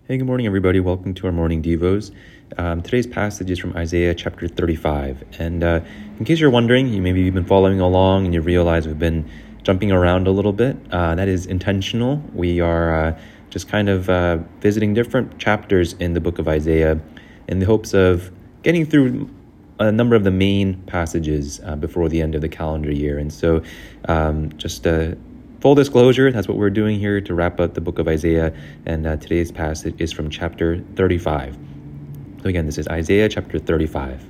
Hey, good morning, everybody. Welcome to our morning devos. Today's passage is from Isaiah chapter 35. And in case you're wondering, maybe you've been following along and you realize we've been jumping around a little bit. That is intentional. We are just kind of visiting different chapters in the book of Isaiah in the hopes of getting through a number of the main passages before the end of the calendar year. And so full disclosure, that's what we're doing here to wrap up the book of Isaiah, and today's passage is from chapter 35. So again, this is Isaiah chapter 35.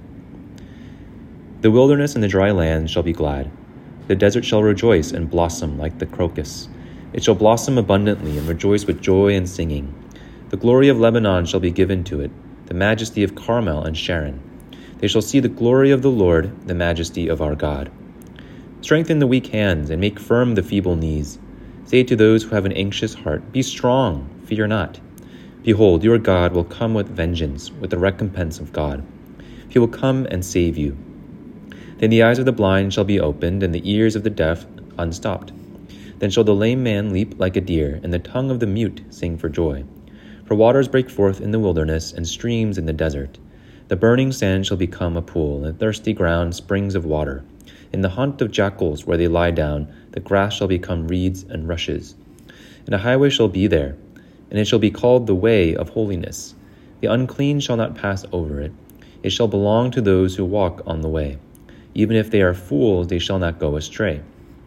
The wilderness and the dry land shall be glad. The desert shall rejoice and blossom like the crocus. It shall blossom abundantly and rejoice with joy and singing. The glory of Lebanon shall be given to it, the majesty of Carmel and Sharon. They shall see the glory of the Lord, the majesty of our God. Strengthen the weak hands and make firm the feeble knees. Say to those who have an anxious heart, be strong, fear not. Behold, your God will come with vengeance, with the recompense of God. He will come and save you. Then the eyes of the blind shall be opened, and the ears of the deaf unstopped. Then shall the lame man leap like a deer, and the tongue of the mute sing for joy. For waters break forth in the wilderness, and streams in the desert. The burning sand shall become a pool, and thirsty ground springs of water. In the haunt of jackals where they lie down, the grass shall become reeds and rushes. And a highway shall be there, and it shall be called the way of holiness. The unclean shall not pass over it. It shall belong to those who walk on the way. Even if they are fools, they shall not go astray.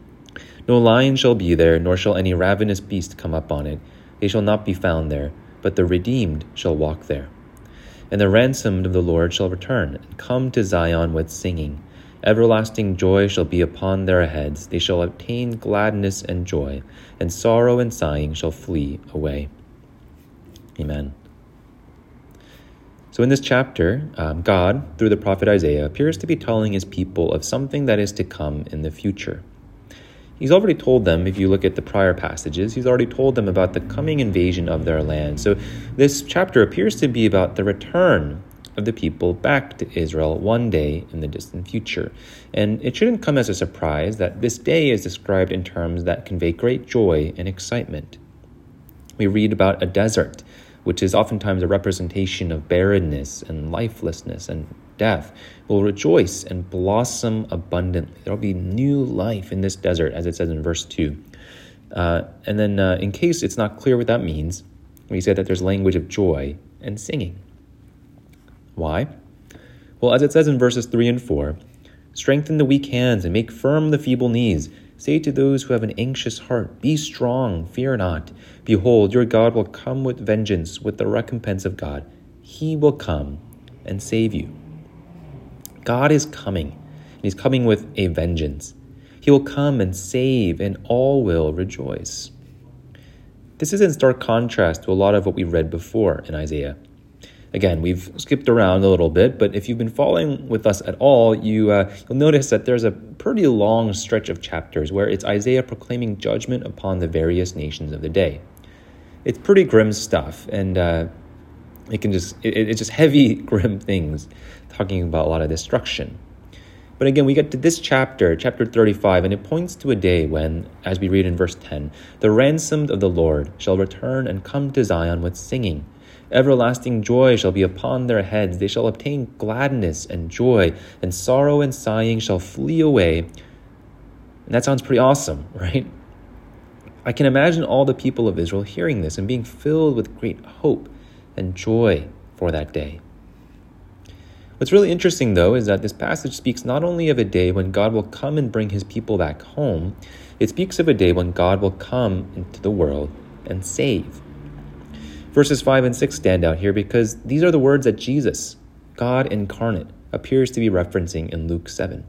No lion shall be there, nor shall any ravenous beast come up on it. They shall not be found there, but the redeemed shall walk there. And the ransomed of the Lord shall return, and come to Zion with singing. Everlasting joy shall be upon their heads. They shall obtain gladness and joy, and sorrow and sighing shall flee away. Amen. So in this chapter, God, through the prophet Isaiah, appears to be telling his people of something that is to come in the future. He's already told them, if you look at the prior passages, he's already told them about the coming invasion of their land. So this chapter appears to be about the return of the people back to Israel one day in the distant future. And it shouldn't come as a surprise that this day is described in terms that convey great joy and excitement. We read about a desert, which is oftentimes a representation of barrenness and lifelessness and death, will rejoice and blossom abundantly. There will be new life in this desert, as it says in verse 2. And then in case it's not clear what that means, we say that there's language of joy and singing. Why? Well, as it says in verses 3 and 4, strengthen the weak hands and make firm the feeble knees. Say to those who have an anxious heart, be strong, fear not. Behold, your God will come with vengeance, with the recompense of God. He will come and save you. God is coming, and he's coming with a vengeance. He will come and save, and all will rejoice. This is in stark contrast to a lot of what we read before in Isaiah. Again, we've skipped around a little bit, but if you've been following with us at all, you'll notice that there's a pretty long stretch of chapters where it's Isaiah proclaiming judgment upon the various nations of the day. It's pretty grim stuff, and it's just heavy, grim things, talking about a lot of destruction. But again, we get to this chapter 35, and it points to a day when, as we read in verse 10, the ransomed of the Lord shall return and come to Zion with singing. Everlasting joy shall be upon their heads. They shall obtain gladness and joy, and sorrow and sighing shall flee away. And that sounds pretty awesome, right? I can imagine all the people of Israel hearing this and being filled with great hope and joy for that day. What's really interesting, though, is that this passage speaks not only of a day when God will come and bring his people back home, it speaks of a day when God will come into the world and save. Verses 5 and 6 stand out here because these are the words that Jesus, God incarnate, appears to be referencing in Luke 7.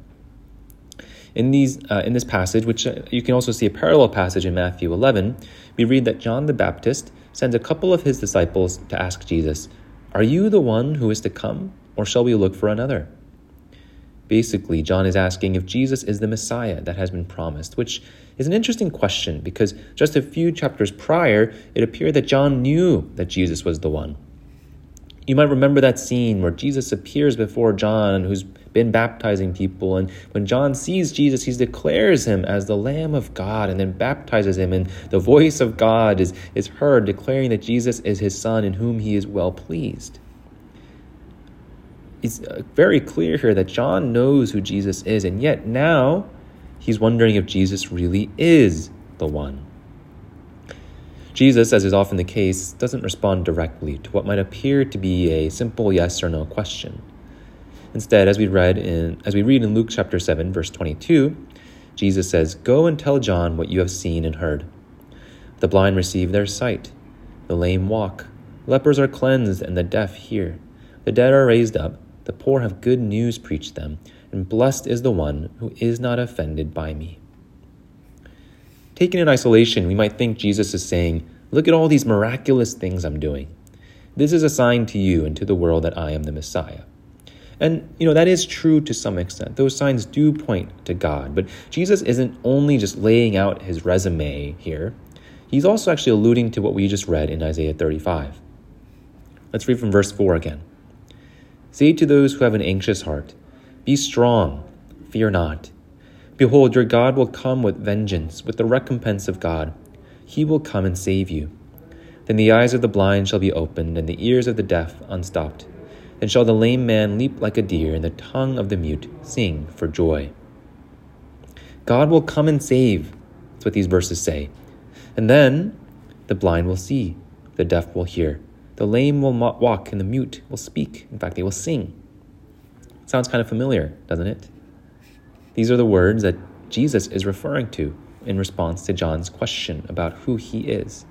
In this passage, which you can also see a parallel passage in Matthew 11, we read that John the Baptist sends a couple of his disciples to ask Jesus, "Are you the one who is to come, or shall we look for another?" Basically, John is asking if Jesus is the Messiah that has been promised, which is an interesting question because just a few chapters prior, it appeared that John knew that Jesus was the one. You might remember that scene where Jesus appears before John, who's been baptizing people. And when John sees Jesus, he declares him as the Lamb of God and then baptizes him. And the voice of God is heard declaring that Jesus is his son in whom he is well pleased. It's very clear here that John knows who Jesus is. And yet now he's wondering if Jesus really is the one. Jesus, as is often the case, doesn't respond directly to what might appear to be a simple yes or no question. Instead, as we read in Luke chapter 7, verse 22, Jesus says, "Go and tell John what you have seen and heard. The blind receive their sight, the lame walk, lepers are cleansed, and the deaf hear. The dead are raised up, the poor have good news preached them, and blessed is the one who is not offended by me." Taken in isolation, we might think Jesus is saying, "Look at all these miraculous things I'm doing. This is a sign to you and to the world that I am the Messiah." And, that is true to some extent. Those signs do point to God. But Jesus isn't only just laying out his resume here. He's also actually alluding to what we just read in Isaiah 35. Let's read from verse 4 again. "Say to those who have an anxious heart, 'Be strong, fear not. Behold, your God will come with vengeance, with the recompense of God. He will come and save you. Then the eyes of the blind shall be opened, and the ears of the deaf unstopped. Then shall the lame man leap like a deer, and the tongue of the mute sing for joy.'" God will come and save. That's what these verses say. And then the blind will see, the deaf will hear, the lame will walk, and the mute will speak. In fact, they will sing. Sounds kind of familiar, doesn't it? These are the words that Jesus is referring to in response to John's question about who he is.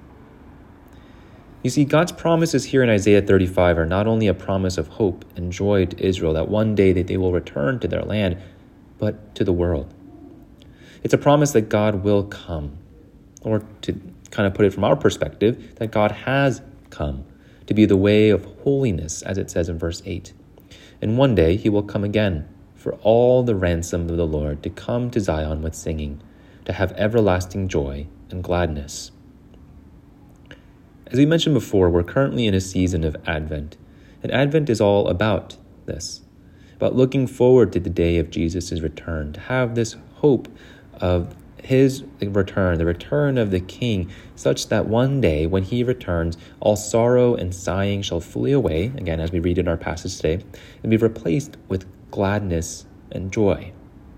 You see, God's promises here in Isaiah 35 are not only a promise of hope and joy to Israel that one day that they will return to their land, but to the world. It's a promise that God will come, or to kind of put it from our perspective, that God has come to be the way of holiness, as it says in verse 8. And one day he will come again for all the ransom of the Lord to come to Zion with singing, to have everlasting joy and gladness. As we mentioned before, we're currently in a season of Advent, and Advent is all about this, about looking forward to the day of Jesus' return, to have this hope of his return, the return of the King, such that one day when he returns, all sorrow and sighing shall flee away, again as we read in our passage today, and be replaced with gladness and joy.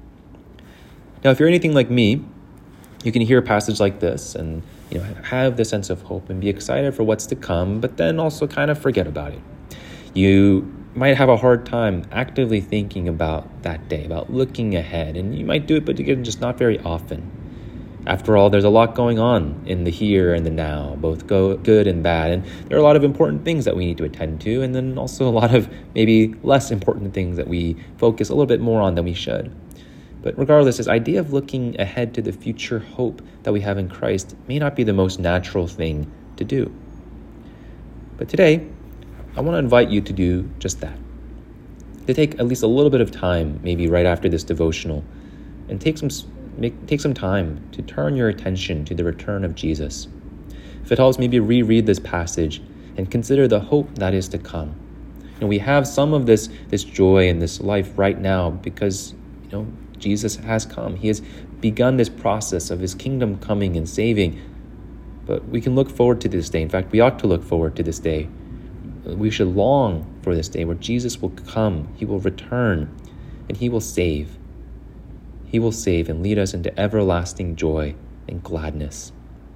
Now, if you're anything like me, you can hear a passage like this and have the sense of hope and be excited for what's to come, but then also kind of forget about it. You might have a hard time actively thinking about that day, about looking ahead, and you might do it, but again, just not very often. After all, there's a lot going on in the here and the now, both good and bad, and there are a lot of important things that we need to attend to, and then also a lot of maybe less important things that we focus a little bit more on than we should. But regardless, this idea of looking ahead to the future hope that we have in Christ may not be the most natural thing to do. But today, I want to invite you to do just that. To take at least a little bit of time, maybe right after this devotional, and take some time to turn your attention to the return of Jesus. If it helps, maybe reread this passage and consider the hope that is to come. We have some of this joy in this life right now because, Jesus has come. He has begun this process of his kingdom coming and saving. But we can look forward to this day. In fact, we ought to look forward to this day. We should long for this day where Jesus will come, he will return, and he will save. He will save and lead us into everlasting joy and gladness.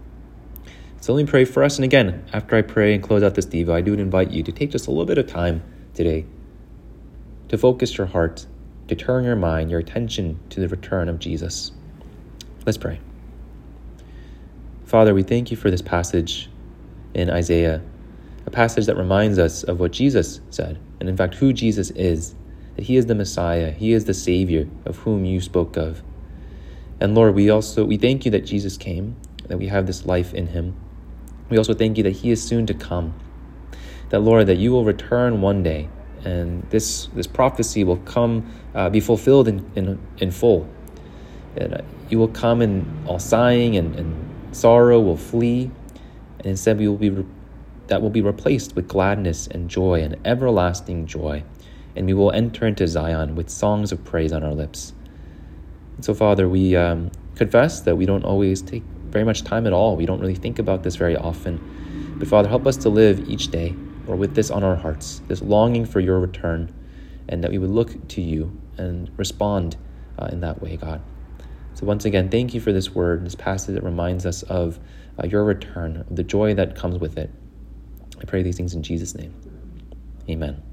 So let me pray for us. And again, after I pray and close out this Devo, I do invite you to take just a little bit of time today to focus your heart, to turn your mind, your attention to the return of Jesus. Let's pray. Father, we thank you for this passage in Isaiah, a passage that reminds us of what Jesus said, and in fact, who Jesus is, that he is the Messiah, he is the Savior of whom you spoke of. And Lord, we thank you that Jesus came, that we have this life in him. We also thank you that he is soon to come, that Lord, that you will return one day, and this prophecy will come, be fulfilled in full. That you will come and all sighing and sorrow will flee, and instead we will be that will be replaced with gladness and joy and everlasting joy. And we will enter into Zion with songs of praise on our lips. And so, Father, we confess that we don't always take very much time at all. We don't really think about this very often. But Father, help us to live each day, or with this on our hearts, this longing for your return, and that we would look to you and respond in that way, God. So once again, thank you for this word, this passage that reminds us of your return, of the joy that comes with it. I pray these things in Jesus' name. Amen.